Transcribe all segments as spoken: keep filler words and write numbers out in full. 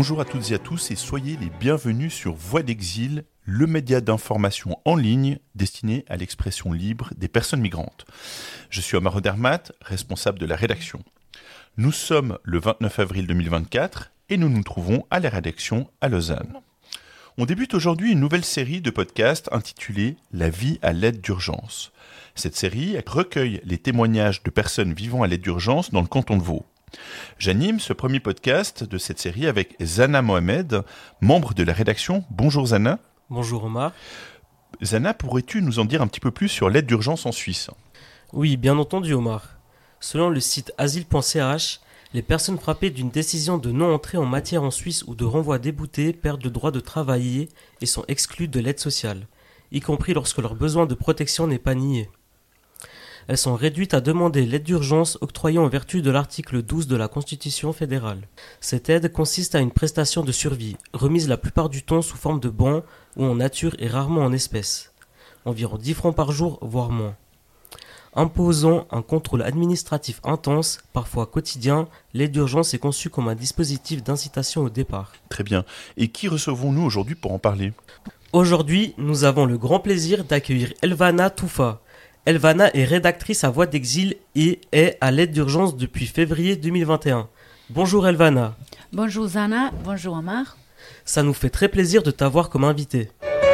Bonjour à toutes et à tous et soyez les bienvenus sur Voix d'Exil, le média d'information en ligne destiné à l'expression libre des personnes migrantes. Je suis Omar Odermatt, responsable de la rédaction. Nous sommes le vingt-neuf avril deux mille vingt-quatre et nous nous trouvons à la rédaction à Lausanne. On débute aujourd'hui une nouvelle série de podcasts intitulée « La vie à l'aide d'urgence ». Cette série recueille les témoignages de personnes vivant à l'aide d'urgence dans le canton de Vaud. J'anime ce premier podcast de cette série avec Zana Mohamed, membre de la rédaction. Bonjour Zana. Bonjour Omar. Zana, pourrais-tu nous en dire un petit peu plus sur l'aide d'urgence en Suisse ? Oui, bien entendu Omar. Selon le site asile point c h, les personnes frappées d'une décision de non-entrée en matière en Suisse ou de renvoi débouté perdent le droit de travailler et sont exclues de l'aide sociale, y compris lorsque leur besoin de protection n'est pas nié. Elles sont réduites à demander l'aide d'urgence octroyée en vertu de l'article douze de la Constitution fédérale. Cette aide consiste à une prestation de survie, remise la plupart du temps sous forme de bons ou en nature et rarement en espèces. Environ dix francs par jour, voire moins. Imposant un contrôle administratif intense, parfois quotidien, l'aide d'urgence est conçue comme un dispositif d'incitation au départ. Très bien. Et qui recevons-nous aujourd'hui pour en parler ? Aujourd'hui, nous avons le grand plaisir d'accueillir Elvana Toufa. Elvana est rédactrice à Voix d'Exil et est à l'aide d'urgence depuis février deux mille vingt et un. Bonjour Elvana. Bonjour Zana, bonjour Omar. Ça nous fait très plaisir de t'avoir comme invitée.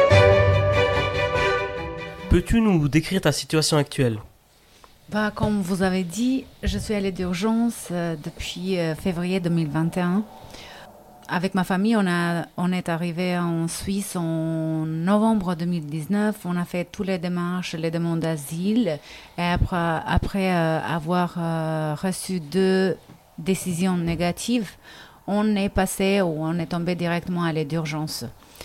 Peux-tu nous décrire ta situation actuelle ? Bah, comme vous avez dit, je suis à l'aide d'urgence euh, depuis euh, février deux mille vingt et un. Avec ma famille, on, a, on est arrivé en Suisse en novembre deux mille dix-neuf. On a fait toutes les démarches, les demandes d'asile. Et après, après euh, avoir euh, reçu deux décisions négatives, on est passé ou on est tombé directement à l'aide d'urgence.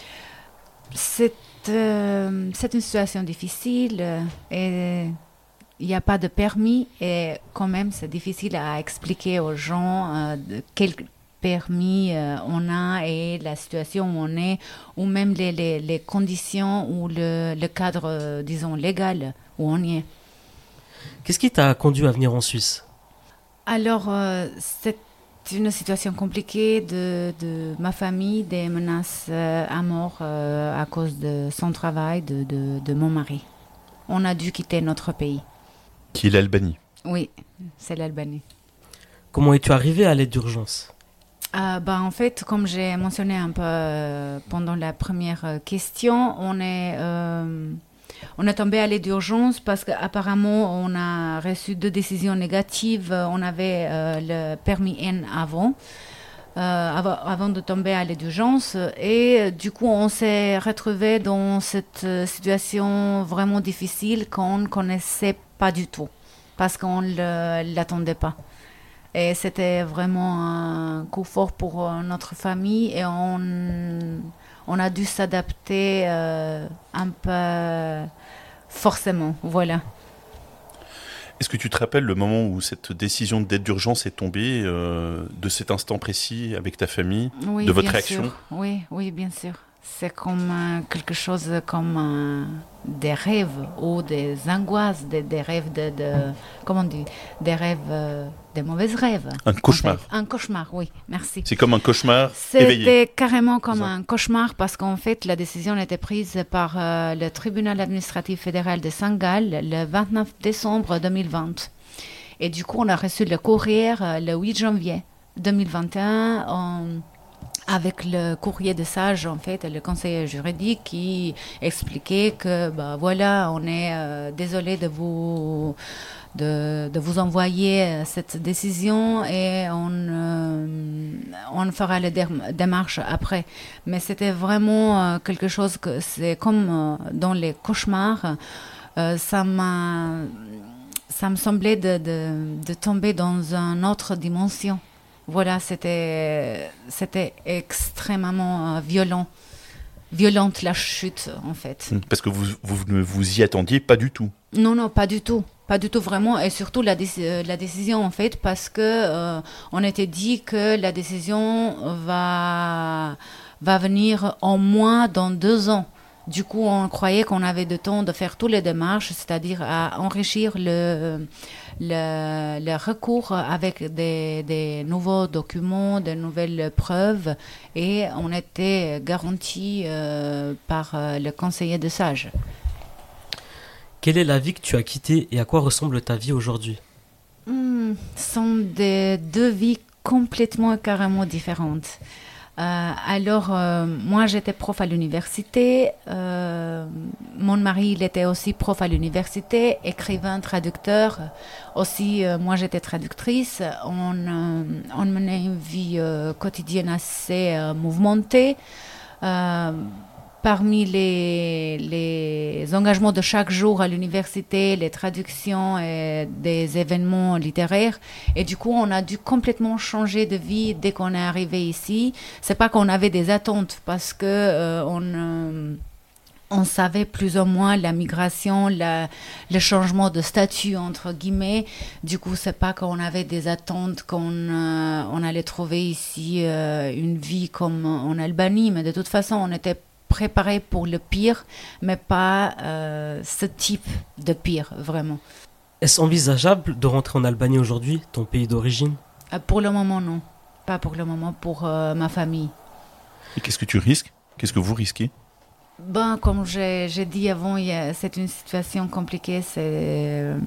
C'est, euh, c'est une situation difficile et il n'y a pas de permis. Et quand même, c'est difficile à expliquer aux gens euh, de quel permis euh, on a et la situation où on est, ou même les, les, les conditions ou le, le cadre, euh, disons, légal où on y est. Qu'est-ce qui t'a conduit à venir en Suisse ? Alors, euh, c'est une situation compliquée de, de ma famille, des menaces euh, à mort euh, à cause de son travail, de, de, de mon mari. On a dû quitter notre pays. Qui est l'Albanie ? Oui, c'est l'Albanie. Comment es-tu arrivé à l'aide d'urgence ? Euh, bah, en fait, comme j'ai mentionné un peu euh, pendant la première euh, question, on est, euh, on est tombé à l'aide d'urgence parce qu'apparemment, on a reçu deux décisions négatives. On avait euh, le permis N avant, euh, avant, avant de tomber à l'aide d'urgence. Et euh, du coup, on s'est retrouvé dans cette euh, situation vraiment difficile qu'on ne connaissait pas du tout parce qu'on ne l'attendait pas. Et c'était vraiment un coup fort pour notre famille et on, on a dû s'adapter euh, un peu forcément, voilà. Est-ce que tu te rappelles le moment où cette décision d'aide d'urgence est tombée, euh, de cet instant précis avec ta famille, oui, de votre bien réaction ? sûr. Oui, oui, bien sûr. C'est comme euh, quelque chose comme euh, des rêves ou des angoisses, des, des rêves de, de comment on dit, des rêves, euh, des mauvais rêves. Un cauchemar. En fait. Un cauchemar, oui, merci. C'est comme un cauchemar C'était éveillé. C'était carrément comme Ça. un cauchemar parce qu'en fait, la décision a été prise par euh, le tribunal administratif fédéral de Saint-Gall le vingt-neuf décembre deux mille vingt. Et du coup, on a reçu le courrier euh, le huit janvier deux mille vingt et un en avec le courrier de sage, en fait, le conseiller juridique qui expliquait que, bah, voilà, on est euh, désolé de vous, de, de vous envoyer cette décision et on, euh, on fera les démarches après. Mais c'était vraiment euh, quelque chose que c'est comme euh, dans les cauchemars, euh, ça m'a, ça me semblait de, de, de tomber dans une autre dimension. Voilà, c'était, c'était extrêmement euh, violent, violente la chute en fait. Parce que vous, vous ne vous y attendiez pas du tout. Non, non, pas du tout, pas du tout vraiment, et surtout la, dé- la décision en fait, parce que euh, on était dit que la décision va, va venir en moins dans deux ans. Du coup, on croyait qu'on avait le temps de faire toutes les démarches, c'est-à-dire à enrichir le, le, le recours avec des, des nouveaux documents, de nouvelles preuves, et on était garanti euh, par euh, le conseiller de sage. Quelle est la vie que tu as quittée et à quoi ressemble ta vie aujourd'hui? Hmm, ce sont des deux vies complètement et carrément différentes. Euh, alors, euh, moi, j'étais prof à l'université. Euh, mon mari, il était aussi prof à l'université, écrivain, traducteur. Aussi, euh, moi, j'étais traductrice. On, euh, on menait une vie euh, quotidienne assez euh, mouvementée. Euh, Parmi les, les engagements de chaque jour à l'université, les traductions et des événements littéraires. Et du coup, on a dû complètement changer de vie dès qu'on est arrivé ici. C'est pas qu'on avait des attentes parce que euh, on, euh, on savait plus ou moins la migration, la, le changement de statut entre guillemets. Du coup, c'est pas qu'on avait des attentes qu'on euh, on allait trouver ici euh, une vie comme en Albanie, mais de toute façon, on était préparé pour le pire, mais pas euh, ce type de pire, vraiment. Est-ce envisageable de rentrer en Albanie aujourd'hui, ton pays d'origine? euh, Pour le moment, non. Pas pour le moment, pour euh, ma famille. Et qu'est-ce que tu risques? Qu'est-ce que vous risquez? Ben, comme j'ai, j'ai dit avant, il y a, c'est une situation compliquée. C'est, euh,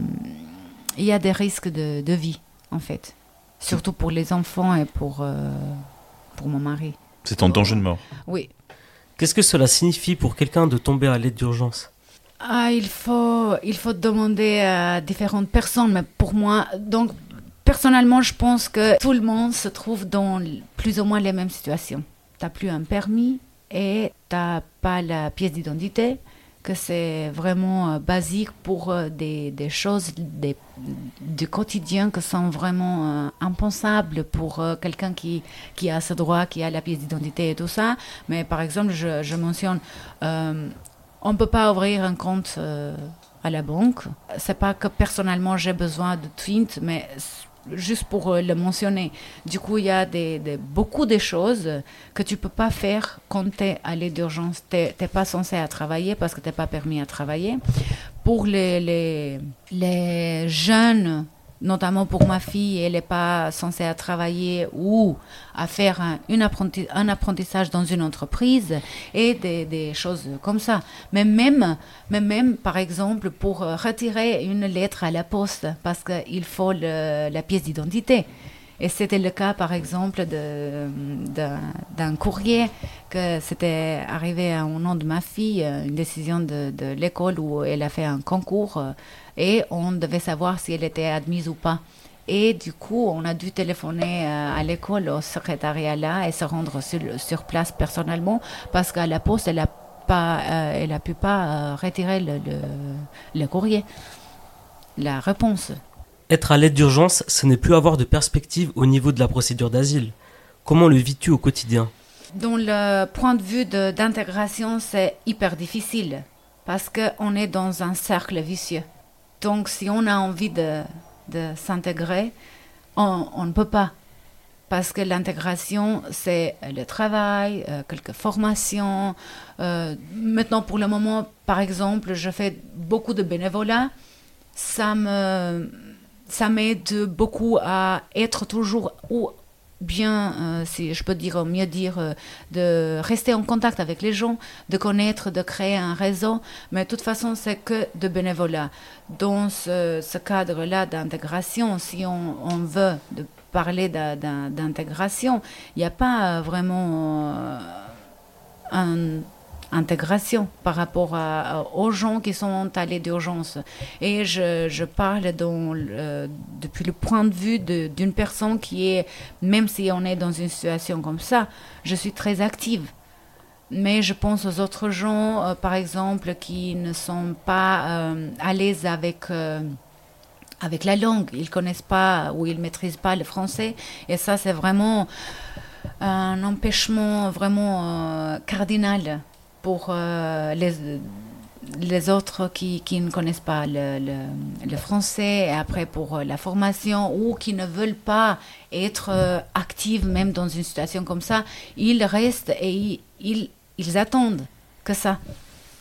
il y a des risques de, de vie, en fait. Surtout pour les enfants et pour, euh, pour mon mari. C'est en danger de mort? Oui. Qu'est-ce que cela signifie pour quelqu'un de tomber à l'aide d'urgence? Ah, il faut, il faut demander à différentes personnes, mais pour moi, donc, personnellement, je pense que tout le monde se trouve dans plus ou moins les mêmes situations. Tu n'as plus un permis et tu n'as pas la pièce d'identité, que c'est vraiment euh, basique pour euh, des, des choses des, du quotidien qui sont vraiment euh, impensables pour euh, quelqu'un qui, qui a ce droit, qui a la pièce d'identité et tout ça. Mais par exemple, je, je mentionne, euh, on ne peut pas ouvrir un compte euh, à la banque. C'est pas que personnellement j'ai besoin de Twint, mais juste pour euh, le mentionner. Du coup, il y a des, des, beaucoup de choses que tu ne peux pas faire quand tu es à l'aide d'urgence. Tu n'es pas censé à travailler parce que tu n'es pas permis à travailler. Pour les, les, les jeunes, notamment pour ma fille, elle n'est pas censée à travailler ou à faire un, une apprenti, un apprentissage dans une entreprise et des, des choses comme ça. Mais même, mais même, par exemple, pour retirer une lettre à la poste, parce qu'il faut le, la pièce d'identité. Et c'était le cas, par exemple, de, de, d'un courrier que c'était arrivé au nom de ma fille, une décision de, de l'école où elle a fait un concours et on devait savoir si elle était admise ou pas. Et du coup, on a dû téléphoner à l'école, au secrétariat là, et se rendre sur, sur place personnellement parce qu'à la poste, elle n'a pas, euh, elle a pu pas euh, retirer le, le, le courrier, la réponse. Être à l'aide d'urgence, ce n'est plus avoir de perspective au niveau de la procédure d'asile. Comment le vis-tu au quotidien? Dans le point de vue de, d'intégration, c'est hyper difficile parce qu'on est dans un cercle vicieux. Donc, si on a envie de, de s'intégrer, on, on ne peut pas. Parce que l'intégration, c'est le travail, euh, quelques formations. Euh, maintenant, pour le moment, par exemple, je fais beaucoup de bénévolat. Ça me... Ça m'aide beaucoup à être toujours ou bien, euh, si je peux dire mieux dire, euh, de rester en contact avec les gens, de connaître, de créer un réseau. Mais de toute façon, c'est que de bénévolat. Dans ce, ce cadre-là d'intégration, si on, on veut de parler de, de, d'intégration, il n'y a pas vraiment euh, un... intégration par rapport à, aux gens qui sont à l'aide d'urgence. Et je, je parle dans le, depuis le point de vue de, d'une personne qui est, même si on est dans une situation comme ça, je suis très active. Mais je pense aux autres gens, euh, par exemple, qui ne sont pas euh, à l'aise avec... Euh, avec la langue, ils ne connaissent pas ou ils ne maîtrisent pas le français. Et ça, c'est vraiment un empêchement vraiment euh, cardinal pour euh, les, les autres qui, qui ne connaissent pas le, le, le français, et après pour la formation, ou qui ne veulent pas être euh, actifs même dans une situation comme ça, ils restent et ils, ils, ils attendent que ça.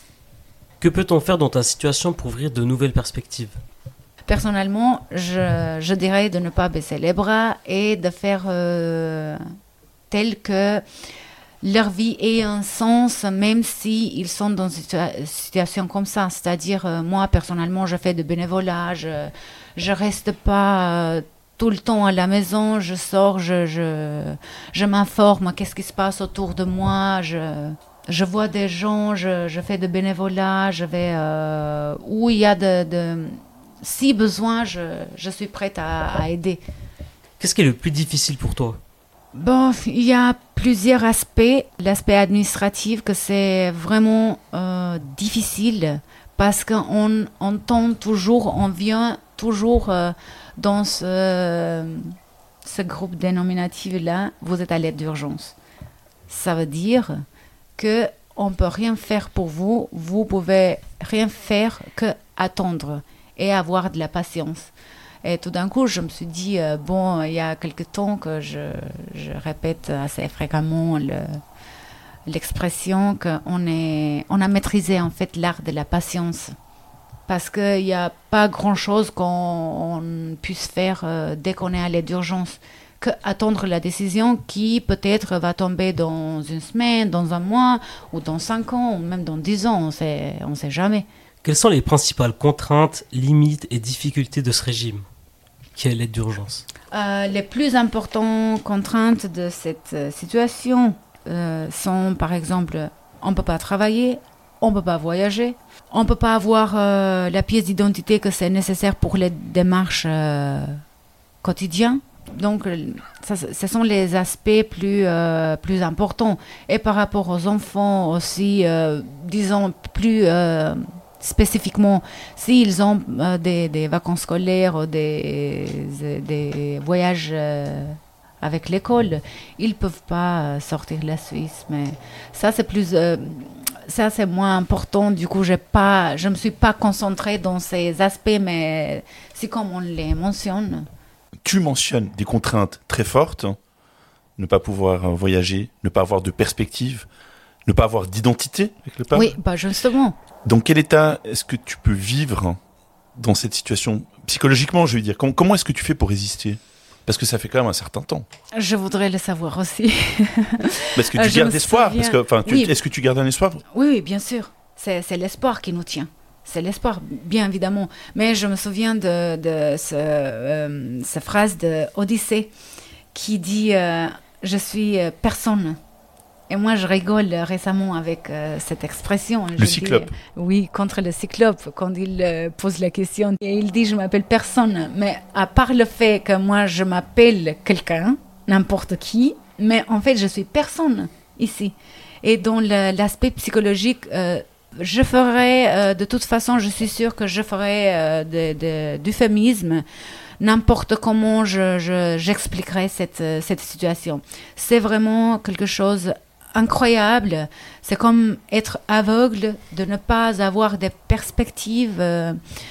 Que peut-on faire dans ta situation pour ouvrir de nouvelles perspectives ? Personnellement, je, je dirais de ne pas baisser les bras et de faire euh, tel que leur vie ait un sens, même si ils sont dans une situa- situation comme ça. C'est-à-dire, euh, moi, personnellement, je fais de bénévolat, je je reste pas euh, tout le temps à la maison, je sors, je, je, je m'informe, qu'est-ce qui se passe autour de moi, je, je vois des gens, je, je fais de bénévolat, je vais euh, où il y a de, de si besoin, je, je suis prête à, à aider. Qu'est-ce qui est le plus difficile pour toi ? Bon, il y a plusieurs aspects. L'aspect administratif, que c'est vraiment euh, difficile parce qu'on on tombe toujours, on vient toujours euh, dans ce, ce groupe dénominatif-là, vous êtes à l'aide d'urgence. Ça veut dire qu'on ne peut rien faire pour vous, vous pouvez rien faire que attendre et avoir de la patience. Et tout d'un coup, je me suis dit, euh, bon, il y a quelque temps que je, je répète assez fréquemment le, l'expression qu'on est, on a maîtrisé en fait l'art de la patience. Parce qu'il n'y a pas grand-chose qu'on on puisse faire euh, dès qu'on est à l'aide d'urgence, que attendre la décision qui peut-être va tomber dans une semaine, dans un mois, ou dans cinq ans, ou même dans dix ans, on sait, on sait jamais. Quelles sont les principales contraintes, limites et difficultés de ce régime, qui est l'aide d'urgence ? Euh, les plus importantes contraintes de cette euh, situation euh, sont, par exemple, on ne peut pas travailler, on ne peut pas voyager, on ne peut pas avoir euh, la pièce d'identité que c'est nécessaire pour les démarches euh, quotidiennes. Donc, ça, ce sont les aspects plus, euh, plus importants. Et par rapport aux enfants aussi, euh, disons plus euh, spécifiquement, s'ils ont euh, des, des vacances scolaires ou des, des voyages euh, avec l'école, ils ne peuvent pas sortir de la Suisse. Mais ça, c'est plus... Euh, ça, c'est moins important. Du coup, j'ai pas, je ne me suis pas concentrée dans ces aspects, mais c'est comme on les mentionne. Tu mentionnes des contraintes très fortes, hein. Ne pas pouvoir voyager, ne pas avoir de perspective, ne pas avoir d'identité avec le peuple. Oui, bah justement. Dans quel état est-ce que tu peux vivre dans cette situation ? Psychologiquement, je veux dire, comment, comment est-ce que tu fais pour résister ? Parce que ça fait quand même un certain temps. Je voudrais le savoir aussi. Est-ce que tu Je gardes me espoir ? souviens- Parce que, enfin, tu- Oui. Est-ce que tu gardes un espoir ? Oui, oui, bien sûr. C'est, c'est l'espoir qui nous tient. C'est l'espoir, bien évidemment. Mais je me souviens de, de ce, euh, cette phrase de Odyssée qui dit euh, « Je suis euh, personne ». Et moi, je rigole récemment avec euh, cette expression. Le Je dis, cyclope. oui, contre le cyclope, quand il euh, pose la question. Et il dit « Je m'appelle personne ». Mais à part le fait que moi, je m'appelle quelqu'un, n'importe qui, mais en fait, je suis personne ici. Et dans le- l'aspect psychologique, euh, je ferai, euh, de toute façon, je suis sûre que je ferai euh, de, de, d'euphémisme, n'importe comment je, je, j'expliquerai cette, euh, cette situation. C'est vraiment quelque chose incroyable. C'est comme être aveugle, de ne pas avoir des perspectives, euh,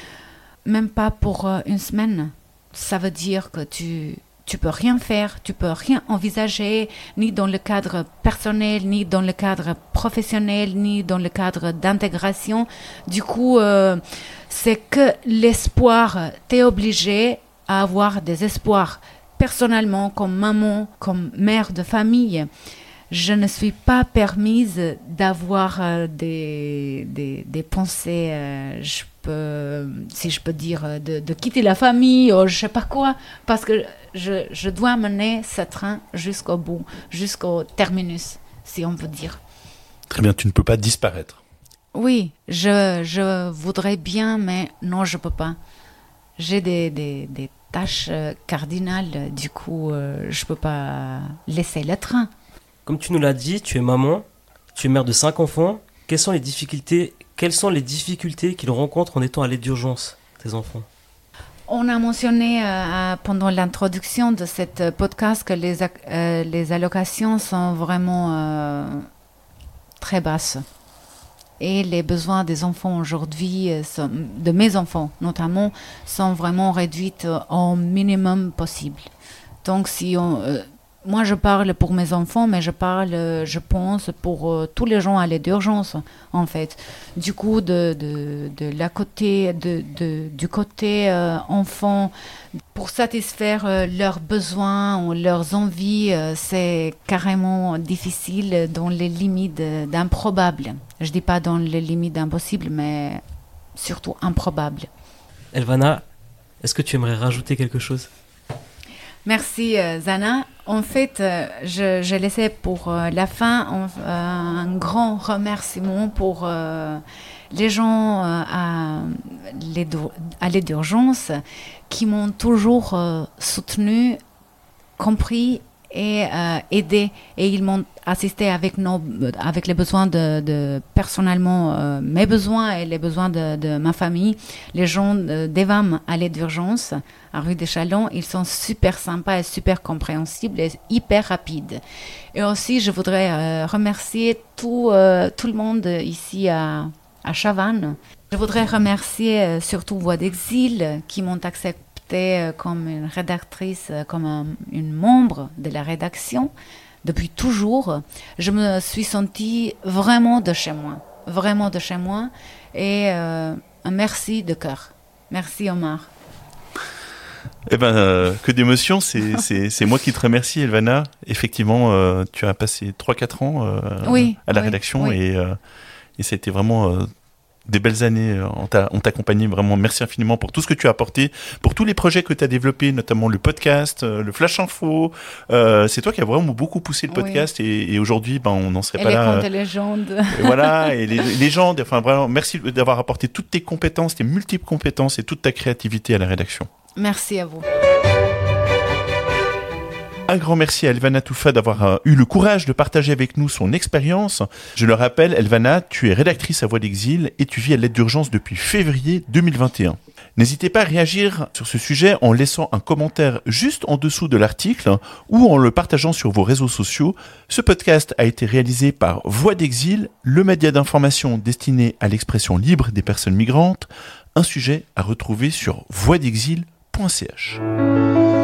même pas pour euh, une semaine. Ça veut dire que tu... Tu peux rien faire, tu peux rien envisager, ni dans le cadre personnel, ni dans le cadre professionnel, ni dans le cadre d'intégration. Du coup, euh, c'est que l'espoir, t'es obligé à avoir des espoirs. Personnellement, comme maman, comme mère de famille, je ne suis pas permise d'avoir euh, des, des, des pensées, euh, je peux, si je peux dire, de, de quitter la famille ou je sais pas quoi, parce que je, je dois mener ce train jusqu'au bout, jusqu'au terminus, si on peut dire. Très bien, tu ne peux pas disparaître. Oui, je, je voudrais bien, mais non, je peux pas. J'ai des, des, des tâches euh, cardinales, du coup, euh, je peux pas laisser le train. Comme tu nous l'as dit, tu es maman, tu es mère de cinq enfants. Quelles sont les difficultés, quelles sont les difficultés qu'ils rencontrent en étant à l'aide d'urgence, tes enfants ? On a mentionné euh, pendant l'introduction de cette podcast que les, ac- euh, les allocations sont vraiment euh, très basses. Et les besoins des enfants aujourd'hui, euh, sont- de mes enfants notamment, sont vraiment réduits au minimum possible. Donc si on... euh, moi, je parle pour mes enfants, mais je parle, je pense, pour euh, tous les gens à l'aide d'urgence, en fait. Du coup, de, de, de la côté, de, de, du côté euh, enfant, pour satisfaire euh, leurs besoins ou leurs envies, euh, c'est carrément difficile dans les limites d'improbable. Je ne dis pas dans les limites d'impossible, mais surtout improbable. Elvana, est-ce que tu aimerais rajouter quelque chose ? Merci euh, Zana. En fait, euh, je, je laissais pour euh, la fin on, euh, un grand remerciement pour euh, les gens euh, à, l'aide, à l'aide d'urgence qui m'ont toujours euh, soutenu, compris et euh, aidé. Et ils m'ont assisté avec, nos, avec les besoins de, de personnellement, euh, mes besoins et les besoins de, de ma famille. Les gens de, d'E V A M à l'aide d'urgence à rue des Chalons, ils sont super sympas et super compréhensibles et hyper rapides. Et aussi, je voudrais euh, remercier tout, euh, tout le monde ici à, à Chavannes. Je voudrais remercier euh, surtout Voix d'Exil qui m'ont accepté comme une rédactrice, comme un, une membre de la rédaction. Depuis toujours, je me suis sentie vraiment de chez moi, vraiment de chez moi. Et euh, un merci de cœur. Merci Omar. Eh ben, euh, que d'émotion, c'est, c'est, c'est moi qui te remercie, Elvana. Effectivement, euh, tu as passé trois quatre ans euh, oui, à la oui, rédaction oui. et, euh, et c'était vraiment euh, des belles années. On t'a, on t'a accompagné vraiment. Merci infiniment pour tout ce que tu as apporté, pour tous les projets que tu as développés, notamment le podcast, euh, le Flash Info. Euh, c'est toi qui as vraiment beaucoup poussé le podcast oui. et, et aujourd'hui, ben, on n'en serait et pas les là. Contes et légendes. Et voilà, et les légendes. Enfin, vraiment, merci d'avoir apporté toutes tes compétences, tes multiples compétences et toute ta créativité à la rédaction. Merci à vous. Un grand merci à Elvana Toufa d'avoir euh, eu le courage de partager avec nous son expérience. Je le rappelle, Elvana, tu es rédactrice à Voix d'Exil et tu vis à l'aide d'urgence depuis février deux mille vingt et un. N'hésitez pas à réagir sur ce sujet en laissant un commentaire juste en dessous de l'article ou en le partageant sur vos réseaux sociaux. Ce podcast a été réalisé par Voix d'Exil, le média d'information destiné à l'expression libre des personnes migrantes. Un sujet à retrouver sur voix d'exil point c h.